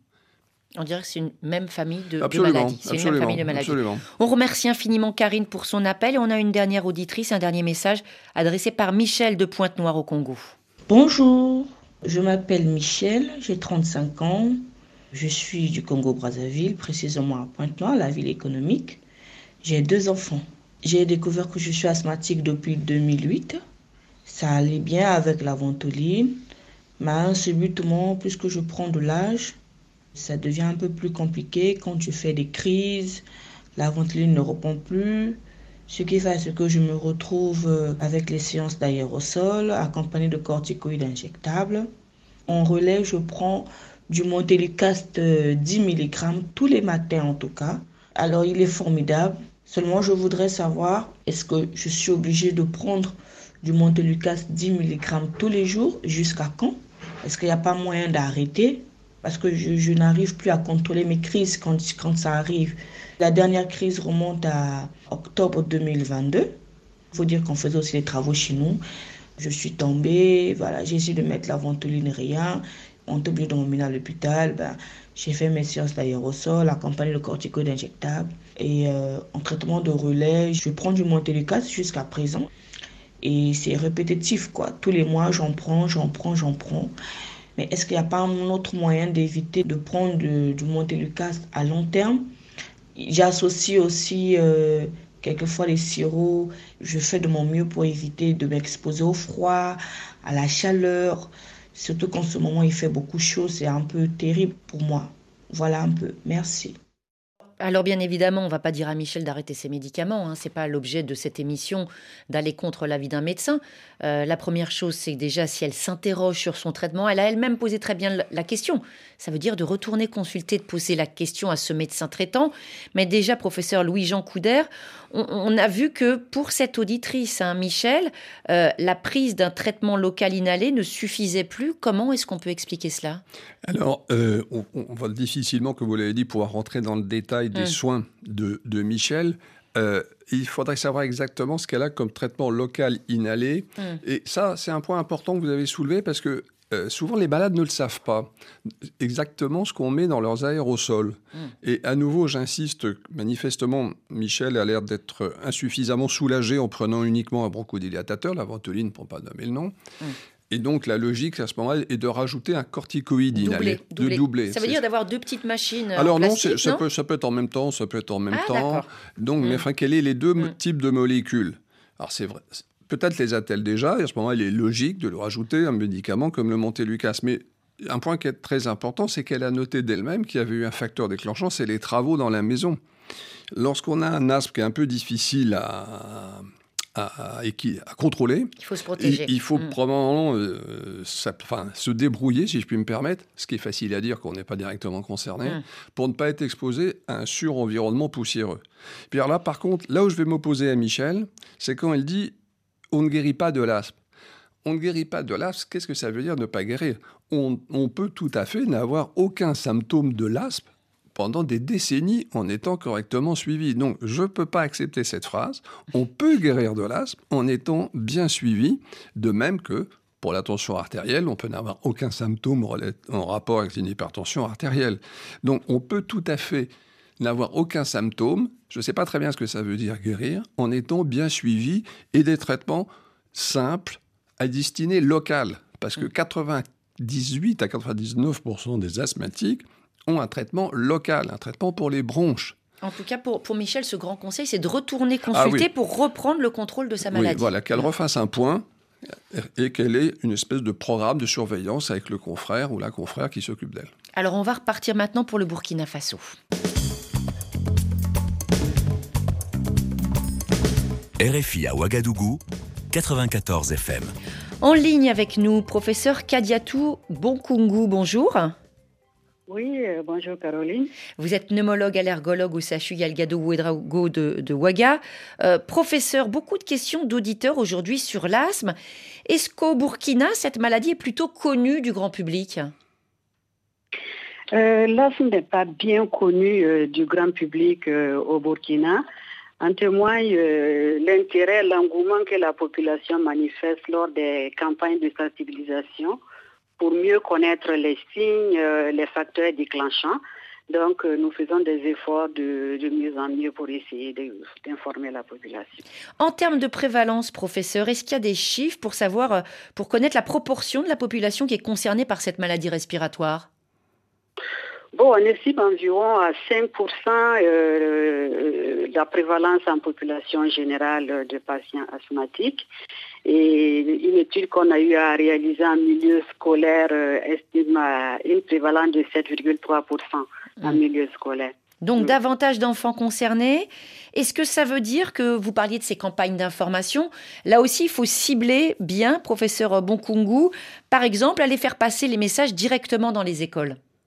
On dirait que c'est une même famille de, absolument, de maladies. C'est une même famille de maladies. Absolument. On remercie infiniment Karine pour son appel et on a une dernière auditrice, un dernier message adressé par Michel de Pointe-Noire au Congo. Bonjour, je m'appelle Michel, j'ai trente-cinq ans. Je suis du Congo-Brazzaville, précisément à Pointe-Noire, la ville économique. J'ai deux enfants. J'ai découvert que je suis asthmatique depuis deux mille huit. Ça allait bien avec la ventoline, mais subitement, puisque je prends de l'âge, ça devient un peu plus compliqué quand je fais des crises, la ventoline ne répond plus, ce qui fait ce que je me retrouve avec les séances d'aérosol accompagnées de corticoïdes injectables. En relais, je prends du Montelukast dix milligrammes tous les matins en tout cas. Alors il est formidable. Seulement je voudrais savoir, est-ce que je suis obligée de prendre du Montelukast dix milligrammes tous les jours? Jusqu'à quand? Est-ce qu'il n'y a pas moyen d'arrêter? Parce que je, je n'arrive plus à contrôler mes crises quand, quand ça arrive. La dernière crise remonte à octobre deux mille vingt-deux. Il faut dire qu'on faisait aussi des travaux chez nous. Je suis tombée, voilà, j'ai essayé de mettre la ventoline, rien. On est obligé de m'emmener à l'hôpital. Ben, j'ai fait mes séances d'aérosol, accompagné de corticoïdes injectables. Et euh, en traitement de relais, je prends du Montelukast jusqu'à présent. Et c'est répétitif, quoi. Tous les mois, j'en prends, j'en prends, j'en prends. Mais est-ce qu'il n'y a pas un autre moyen d'éviter de prendre du, du Montelukast à long terme? J'associe aussi euh, quelquefois les sirops. Je fais de mon mieux pour éviter de m'exposer au froid, à la chaleur. Surtout qu'en ce moment, il fait beaucoup chaud. C'est un peu terrible pour moi. Voilà un peu. Merci. Alors bien évidemment, on ne va pas dire à Michel d'arrêter ses médicaments. Hein. Ce n'est pas l'objet de cette émission d'aller contre l'avis d'un médecin. Euh, la première chose, c'est que déjà, si elle s'interroge sur son traitement, elle a elle-même posé très bien la question. Ça veut dire de retourner consulter, de poser la question à ce médecin traitant. Mais déjà, professeur Louis-Jean Couder, on, on a vu que pour cette auditrice, hein, Michel, euh, la prise d'un traitement local inhalé ne suffisait plus. Comment est-ce qu'on peut expliquer cela? Alors, euh, on, on va difficilement, comme vous l'avez dit, pouvoir rentrer dans le détail des mmh. soins de, de Michel. Euh, il faudrait savoir exactement ce qu'elle a comme traitement local inhalé. Mmh. Et ça, c'est un point important que vous avez soulevé parce que euh, souvent les malades ne le savent pas exactement ce qu'on met dans leurs aérosols. Mmh. Et à nouveau, j'insiste, manifestement, Michel a l'air d'être insuffisamment soulagé en prenant uniquement un bronchodilatateur, la ventoline pour ne pas nommer le nom. Mmh. Et donc, la logique, à ce moment-là, est de rajouter un corticoïde inhalé. Doublé. De doubler. Ça veut dire d'avoir deux petites machines Alors en non, plastique, c'est, ça, non peut, ça peut être en même temps, ça peut être en même ah, temps. D'accord. Donc, mmh. mais enfin, quels sont les deux mmh. types de molécules? Alors, c'est vrai. Peut-être les a-t-elle déjà, et à ce moment-là, il est logique de lui rajouter un médicament comme le Montelukast. Mais un point qui est très important, c'est qu'elle a noté d'elle-même qu'il y avait eu un facteur déclenchant, c'est les travaux dans la maison. Lorsqu'on a un asthme qui est un peu difficile à... À, à, à contrôler. Il faut se protéger. Il, il faut mmh. probablement euh, ça, enfin, se débrouiller, si je puis me permettre, ce qui est facile à dire qu'on n'est pas directement concerné, mmh. pour ne pas être exposé à un surenvironnement poussiéreux. Puis alors là, par contre, là où je vais m'opposer à Michel, c'est quand elle dit « on ne guérit pas de l'asthme ». On ne guérit pas de l'asthme, qu'est-ce que ça veut dire ne pas guérir? on, on peut tout à fait n'avoir aucun symptôme de l'asthme pendant des décennies en étant correctement suivi. Donc, je ne peux pas accepter cette phrase. On peut guérir de l'asthme en étant bien suivi, de même que pour la tension artérielle, on peut n'avoir aucun symptôme en rapport avec une hypertension artérielle. Donc, on peut tout à fait n'avoir aucun symptôme, je ne sais pas très bien ce que ça veut dire guérir, en étant bien suivi et des traitements simples à destinée locale. Parce que quatre-vingt-dix-huit à quatre-vingt-dix-neuf pour cent des asthmatiques ont un traitement local, un traitement pour les bronches. En tout cas, pour, pour Michel, ce grand conseil, c'est de retourner consulter ah oui. pour reprendre le contrôle de sa maladie. Oui, voilà, qu'elle refasse un point et qu'elle ait une espèce de programme de surveillance avec le confrère ou la confrère qui s'occupe d'elle. Alors, on va repartir maintenant pour le Burkina Faso. R F I à Ouagadougou, quatre-vingt-quatorze F M. En ligne avec nous, professeur Kadiatou Bonkungu, bonjour. Oui, euh, bonjour Caroline. Vous êtes pneumologue allergologue au C H U Yalgado Ouedraogo de, de Ouaga. Euh, professeur, beaucoup de questions d'auditeurs aujourd'hui sur l'asthme. Est-ce qu'au Burkina, cette maladie est plutôt connue du grand public ? euh, L'asthme n'est pas bien connu euh, du grand public euh, au Burkina. En témoigne euh, l'intérêt, l'engouement que la population manifeste lors des campagnes de sensibilisation pour mieux connaître les signes, euh, les facteurs déclenchants. Donc, euh, nous faisons des efforts de, de mieux en mieux pour essayer de, d'informer la population. En termes de prévalence, professeur, est-ce qu'il y a des chiffres pour savoir, pour connaître la proportion de la population qui est concernée par cette maladie respiratoire ? Bon, on estime environ à cinq pour cent euh, la prévalence en population générale de patients asthmatiques. Et une étude qu'on a eu à réaliser en milieu scolaire euh, estime à une prévalence de sept virgule trois pour cent en mmh. milieu scolaire. Donc, mmh. davantage d'enfants concernés. Est-ce que ça veut dire que vous parliez de ces campagnes d'information? Là aussi, il faut cibler bien, professeur Bonkungu. Par exemple, aller faire passer les messages directement dans les écoles.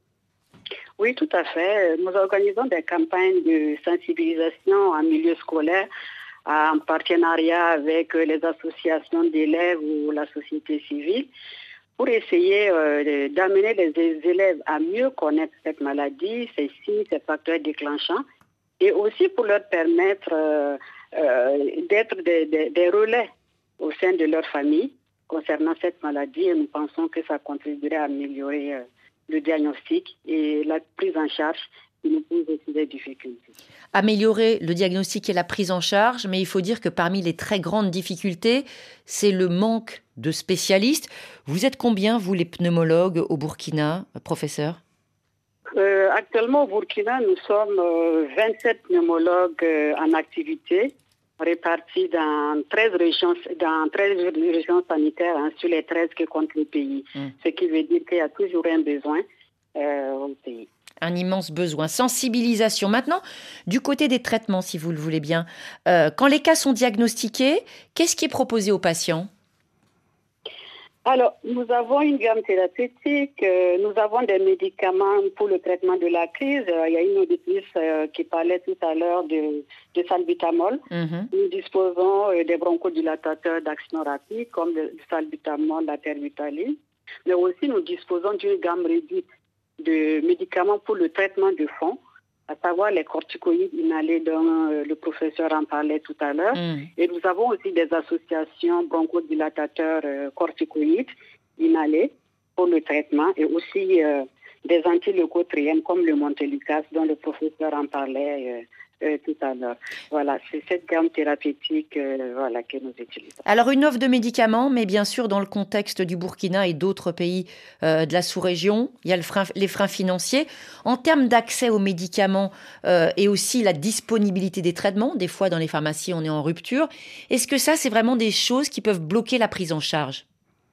Oui, tout à fait. Nous organisons des campagnes de sensibilisation en milieu scolaire en partenariat avec les associations d'élèves ou la société civile pour essayer euh, d'amener les élèves à mieux connaître cette maladie, ses signes, ses facteurs déclenchants, et aussi pour leur permettre euh, euh, d'être des, des, des relais au sein de leur famille concernant cette maladie. Et nous pensons que ça contribuerait à améliorer euh, le diagnostic et la prise en charge qui nous pose aussi des difficultés. Améliorer le diagnostic et la prise en charge, mais il faut dire que parmi les très grandes difficultés, c'est le manque de spécialistes. Vous êtes combien, vous, les pneumologues au Burkina, professeur ? euh, Actuellement, au Burkina, nous sommes euh, vingt-sept pneumologues euh, en activité, répartis dans treize régions, dans treize régions sanitaires hein, sur les treize que compte le pays. Mmh. Ce qui veut dire qu'il y a toujours un besoin euh, au pays. Un immense besoin. Sensibilisation. Maintenant, du côté des traitements, si vous le voulez bien, euh, quand les cas sont diagnostiqués, qu'est-ce qui est proposé aux patients ? Alors, nous avons une gamme thérapeutique, euh, nous avons des médicaments pour le traitement de la crise. Euh, il y a une auditrice euh, qui parlait tout à l'heure de, de salbutamol. Mm-hmm. Nous disposons euh, des bronchodilatateurs d'action rapide, comme le, le salbutamol, la terbutaline. Mais aussi, nous disposons d'une gamme réduite de médicaments pour le traitement de fond, à savoir les corticoïdes inhalés dont euh, le professeur en parlait tout à l'heure. Mm. Et nous avons aussi des associations bronchodilatateurs euh, corticoïdes inhalés pour le traitement et aussi euh, des antileucotriènes comme le Montelukast dont le professeur en parlait euh, euh, tout à l'heure. Voilà, c'est cette gamme thérapeutique euh, voilà, que nous utilisons. Alors une offre de médicaments, mais bien sûr dans le contexte du Burkina et d'autres pays euh, de la sous-région, il y a le frein, les freins financiers. En termes d'accès aux médicaments euh, et aussi la disponibilité des traitements, des fois dans les pharmacies on est en rupture, est-ce que ça c'est vraiment des choses qui peuvent bloquer la prise en charge ?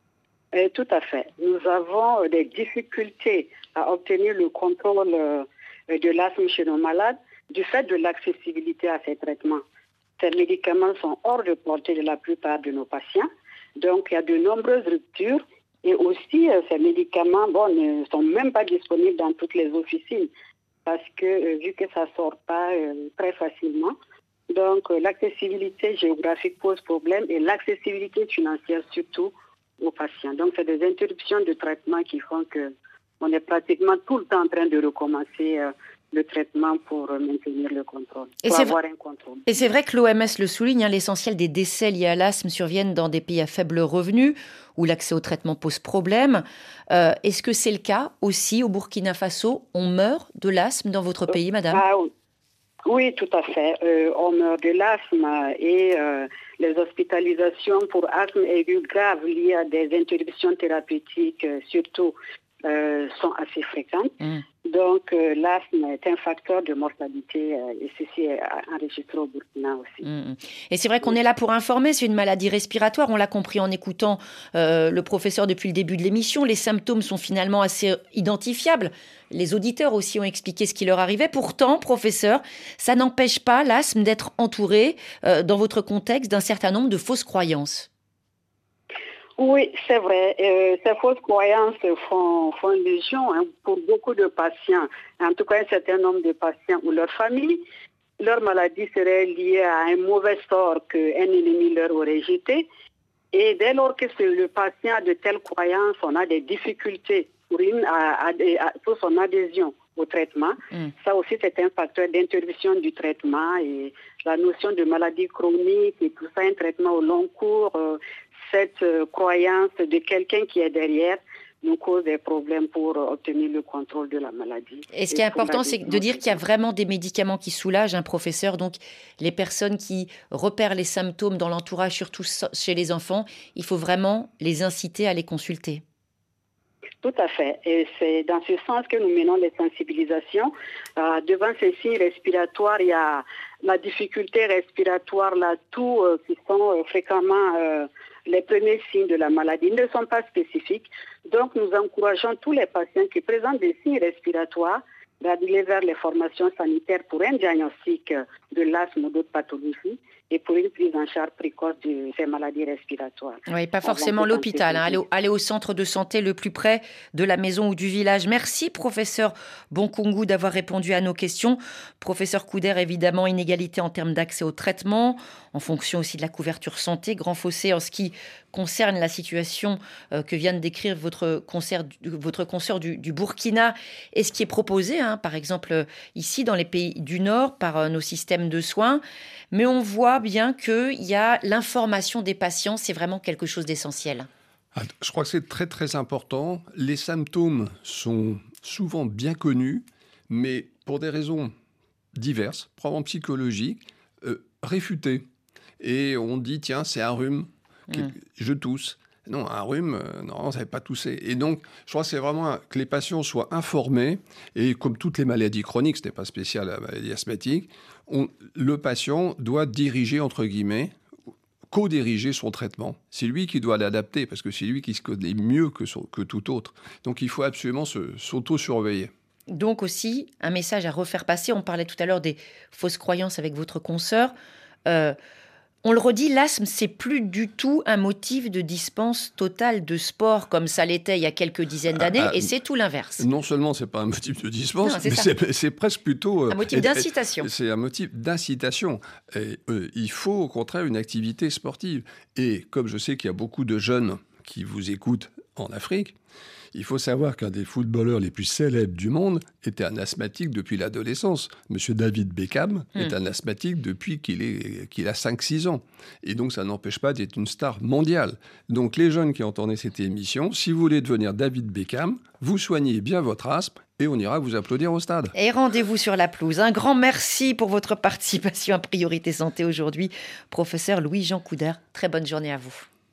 Euh, tout à fait. Nous avons euh, des difficultés à obtenir le contrôle euh, de l'asthme chez nos malades du fait de l'accessibilité à ces traitements. Ces médicaments sont hors de portée de la plupart de nos patients. Donc, il y a de nombreuses ruptures. Et aussi, euh, ces médicaments bon, ne sont même pas disponibles dans toutes les officines parce que, euh, vu que ça ne sort pas euh, très facilement, donc euh, l'accessibilité géographique pose problème et l'accessibilité financière surtout aux patients. Donc, c'est des interruptions de traitement qui font qu'on est pratiquement tout le temps en train de recommencer euh, le traitement pour maintenir le contrôle, et pour c'est avoir vrai, un contrôle. Et c'est vrai que l'O M S le souligne, hein, l'essentiel des décès liés à l'asthme surviennent dans des pays à faible revenu, où l'accès au traitement pose problème. Euh, est-ce que c'est le cas aussi au Burkina Faso ? On meurt de l'asthme dans votre pays, madame ? Ah, oui. Oui, tout à fait. Euh, on meurt de l'asthme et euh, les hospitalisations pour asthme aigu grave liées à des interruptions thérapeutiques, euh, surtout, euh, sont assez fréquentes. Mmh. Donc, euh, l'asthme est un facteur de mortalité euh, et ceci est enregistré au Burkina aussi. Mmh. Et c'est vrai qu'on est là pour informer, c'est une maladie respiratoire, on l'a compris en écoutant euh, le professeur depuis le début de l'émission, les symptômes sont finalement assez identifiables. Les auditeurs aussi ont expliqué ce qui leur arrivait. Pourtant, professeur, ça n'empêche pas l'asthme d'être entouré, euh, dans votre contexte, d'un certain nombre de fausses croyances. Oui, c'est vrai. Euh, ces fausses croyances font, font illusion hein, pour beaucoup de patients. En tout cas, un certain nombre de patients ou leur famille, leur maladie serait liée à un mauvais sort qu'un ennemi leur aurait jeté. Et dès lors que le patient a de telles croyances, on a des difficultés pour, une, à, à, à, pour son adhésion au traitement. Mm. Ça aussi, c'est un facteur d'interruption du traitement. Et la notion de maladie chronique et tout ça, un traitement au long cours, euh, cette euh, croyance de quelqu'un qui est derrière nous cause des problèmes pour euh, obtenir le contrôle de la maladie. Et ce qui est important, c'est de dire qu'il y a vraiment des médicaments qui soulagent, un professeur. Donc, les personnes qui repèrent les symptômes dans l'entourage, surtout chez les enfants, il faut vraiment les inciter à les consulter. Tout à fait. Et c'est dans ce sens que nous menons les sensibilisations. Euh, devant ces signes respiratoires, il y a la difficulté respiratoire, là, tout euh, qui sont euh, fréquemment euh, les premiers signes de la maladie. Ils ne sont pas spécifiques. Donc, nous encourageons tous les patients qui présentent des signes respiratoires d'aller vers les formations sanitaires pour un diagnostic de l'asthme ou d'autres pathologies et pour une prise en charge précoce de ces maladies respiratoires. Oui, pas forcément l'hôpital, hein. aller, au, aller au centre de santé le plus près de la maison ou du village. Merci, professeur Bonkungu, d'avoir répondu à nos questions. Professeur Couder, évidemment, inégalité en termes d'accès au traitement, en fonction aussi de la couverture santé, grand fossé en ce qui concerne la situation euh, que vient de décrire votre, concert, votre consoeur du, du Burkina et ce qui est proposé, hein, par exemple, ici dans les pays du Nord, par euh, nos systèmes de soins. Mais on voit bien qu'il y a l'information des patients, c'est vraiment quelque chose d'essentiel. Je crois que c'est très très important. Les symptômes sont souvent bien connus, mais pour des raisons diverses, probablement psychologiques, euh, réfutés. Et on dit, tiens, c'est un rhume, mmh. je tousse. Non, un rhume, euh, normalement, ça ne va pas tousser. Et donc, je crois que c'est vraiment que les patients soient informés. Et comme toutes les maladies chroniques, ce n'est pas spécial à la maladie asthmatique, on, le patient doit diriger, entre guillemets, co-diriger son traitement. C'est lui qui doit l'adapter, parce que c'est lui qui se connaît mieux que, son, que tout autre. Donc, il faut absolument se, s'auto-surveiller. Donc aussi, un message à refaire passer. On parlait tout à l'heure des fausses croyances avec votre consoeur. Euh, On le redit, l'asthme, c'est plus du tout un motif de dispense totale de sport comme ça l'était il y a quelques dizaines d'années, ah, ah, et c'est tout l'inverse. Non seulement c'est pas un motif de dispense, non, c'est mais c'est, c'est presque plutôt un motif euh, d'incitation. C'est un motif d'incitation. Et, euh, il faut au contraire une activité sportive. Et comme je sais qu'il y a beaucoup de jeunes qui vous écoutent en Afrique, il faut savoir qu'un des footballeurs les plus célèbres du monde était un asthmatique depuis l'adolescence. Monsieur David Beckham mmh. est un asthmatique depuis qu'il, est, qu'il a cinq six ans. Et donc, ça n'empêche pas d'être une star mondiale. Donc, les jeunes qui entendaient cette émission, si vous voulez devenir David Beckham, vous soignez bien votre asthme et on ira vous applaudir au stade. Et rendez-vous sur la pelouse. Un grand merci pour votre participation à Priorité Santé aujourd'hui. Professeur Louis-Jean Couder, très bonne journée à vous.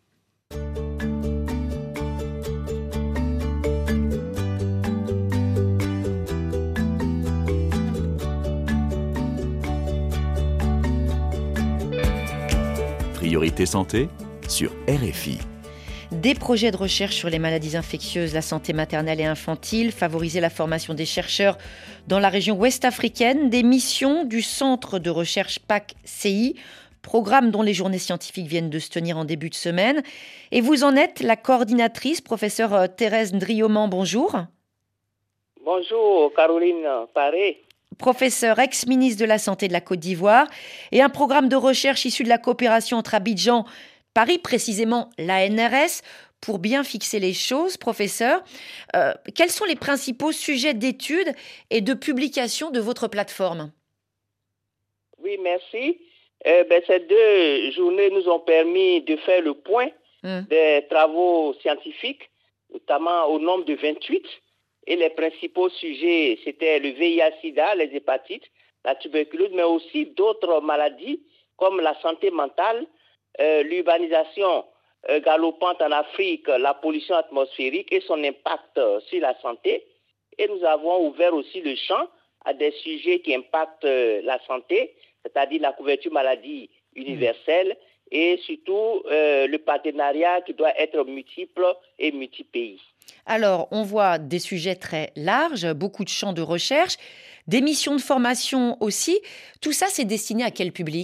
Priorité Santé sur R F I. Des projets de recherche sur les maladies infectieuses, la santé maternelle et infantile, favoriser la formation des chercheurs dans la région ouest africaine, des missions du centre de recherche P A C-C I, programme dont les journées scientifiques viennent de se tenir en début de semaine. Et vous en êtes la coordinatrice, professeure Thérèse Ndrioman, bonjour. Bonjour Caroline Paré. Professeur, ex-ministre de la Santé de la Côte d'Ivoire, et un programme de recherche issu de la coopération entre Abidjan, Paris, précisément l'A N R S, pour bien fixer les choses. Professeur, euh, quels sont les principaux sujets d'études et de publication de votre plateforme ? Oui, merci. Euh, ben, ces deux journées nous ont permis de faire le point mmh. des travaux scientifiques, notamment au nombre de vingt-huit. Et les principaux sujets, c'était le V I H-Sida, les hépatites, la tuberculose, mais aussi d'autres maladies comme la santé mentale, euh, l'urbanisation euh, galopante en Afrique, la pollution atmosphérique et son impact euh, sur la santé. Et nous avons ouvert aussi le champ à des sujets qui impactent euh, la santé, c'est-à-dire la couverture maladie universelle mmh. et surtout euh, le partenariat qui doit être multiple et multi-pays. Alors, on voit des sujets très larges, beaucoup de champs de recherche, des missions de formation aussi. Tout ça, c'est destiné à quel public ?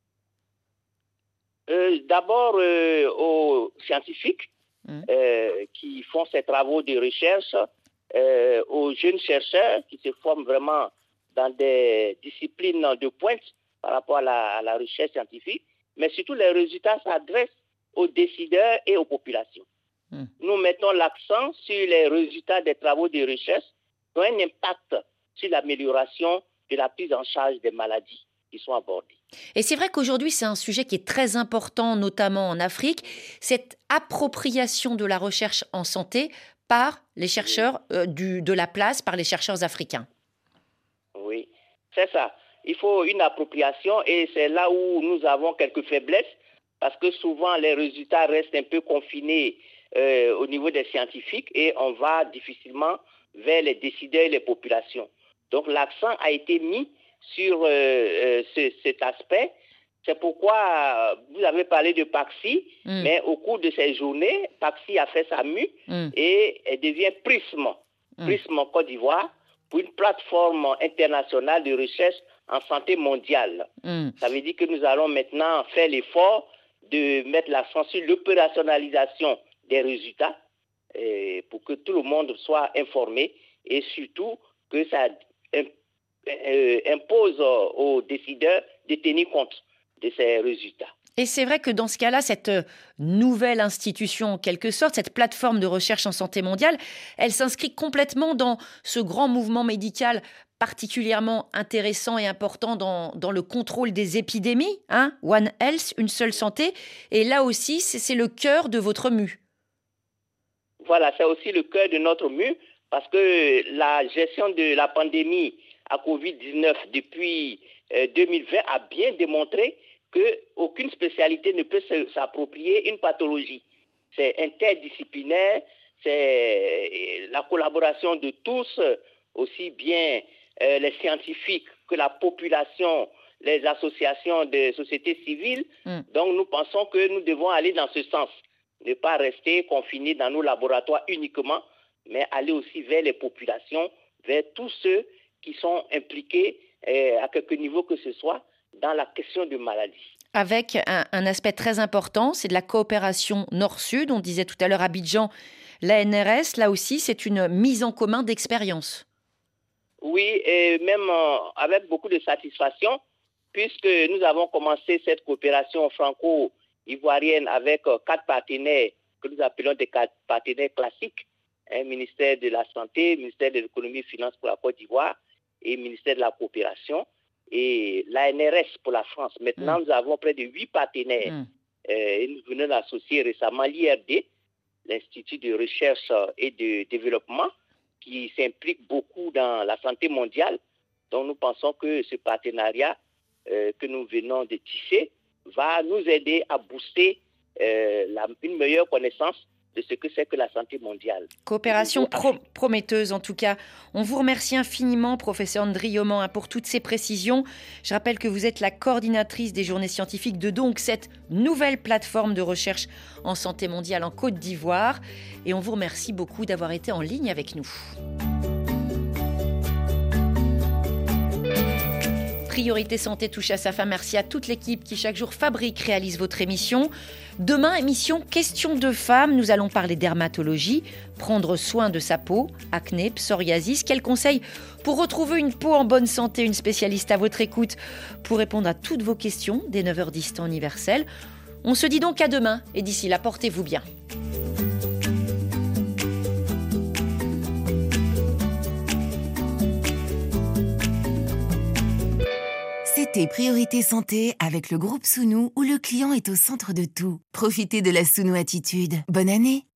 euh, D'abord euh, aux scientifiques mmh. euh, qui font ces travaux de recherche, euh, aux jeunes chercheurs qui se forment vraiment dans des disciplines de pointe par rapport à la, à la recherche scientifique, mais surtout les résultats s'adressent aux décideurs et aux populations. Mmh. Nous mettons l'accent sur les résultats des travaux de recherche qui ont un impact sur l'amélioration de la prise en charge des maladies qui sont abordées. Et c'est vrai qu'aujourd'hui, c'est un sujet qui est très important, notamment en Afrique, cette appropriation de la recherche en santé par les chercheurs euh, du, de la place, par les chercheurs africains. Oui, c'est ça. Il faut une appropriation et c'est là où nous avons quelques faiblesses parce que souvent les résultats restent un peu confinés Euh, au niveau des scientifiques et on va difficilement vers les décideurs et les populations. Donc l'accent a été mis sur euh, euh, ce, cet aspect. C'est pourquoi euh, vous avez parlé de P A C-C I, mm. mais au cours de ces journées, P A C-C I a fait sa mue mm. et elle devient Prisme, mm. Prisme en Côte d'Ivoire, pour une plateforme internationale de recherche en santé mondiale. Mm. Ça veut dire que nous allons maintenant faire l'effort de mettre l'accent sur l'opérationnalisation des résultats euh, pour que tout le monde soit informé et surtout que ça euh, impose aux décideurs de tenir compte de ces résultats. Et c'est vrai que dans ce cas-là, cette nouvelle institution, en quelque sorte, cette plateforme de recherche en santé mondiale, elle s'inscrit complètement dans ce grand mouvement médical particulièrement intéressant et important dans, dans le contrôle des épidémies, hein, One Health, une seule santé. Et là aussi, c'est, c'est le cœur de votre M U. Voilà, c'est aussi le cœur de notre M U parce que la gestion de la pandémie à covid dix-neuf depuis euh, deux mille vingt a bien démontré qu'aucune spécialité ne peut s'approprier une pathologie. C'est interdisciplinaire, c'est la collaboration de tous, aussi bien euh, les scientifiques que la population, les associations de société civile. Mm. Donc nous pensons que nous devons aller dans ce sens, ne pas rester confinés dans nos laboratoires uniquement, mais aller aussi vers les populations, vers tous ceux qui sont impliqués euh, à quelque niveau que ce soit dans la question de maladie. Avec un, un aspect très important, c'est de la coopération nord-sud. On disait tout à l'heure Abidjan, la N R S, là aussi, c'est une mise en commun d'expériences. Oui, et même euh, avec beaucoup de satisfaction, puisque nous avons commencé cette coopération franco-ivoirienne avec euh, quatre partenaires que nous appelons des quatre partenaires classiques, hein, ministère de la Santé, ministère de l'Économie et des Finances pour la Côte d'Ivoire et ministère de la Coopération. Et l'A N R S pour la France. Maintenant, mmh. nous avons près de huit partenaires. Mmh. Euh, et nous venons d'associer récemment l'I R D, l'Institut de recherche et de développement, qui s'implique beaucoup dans la santé mondiale. Donc, nous pensons que ce partenariat euh, que nous venons de tisser va nous aider à booster euh, la, une meilleure connaissance de ce que c'est que la santé mondiale. Coopération pro- prometteuse en tout cas. On vous remercie infiniment, professeur Ndrioman, pour toutes ces précisions. Je rappelle que vous êtes la coordinatrice des journées scientifiques de donc cette nouvelle plateforme de recherche en santé mondiale en Côte d'Ivoire. Et on vous remercie beaucoup d'avoir été en ligne avec nous. Priorité Santé touche à sa fin. Merci à toute l'équipe qui chaque jour fabrique, réalise votre émission. Demain, émission Questions de femmes. Nous allons parler dermatologie, prendre soin de sa peau, acné, psoriasis. Quels conseils pour retrouver une peau en bonne santé? Une spécialiste à votre écoute pour répondre à toutes vos questions dès neuf heures dix temps universel. On se dit donc à demain et d'ici là, portez-vous bien. C'était Priorité Santé avec le groupe Sounou où le client est au centre de tout. Profitez de la Sounou Attitude. Bonne année!